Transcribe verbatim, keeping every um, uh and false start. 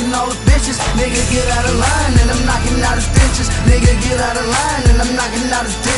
knocking all the bitches. Nigga, get out of line, and I'm knocking out his bitches. Nigga, get out of line, and I'm knocking out his bitches.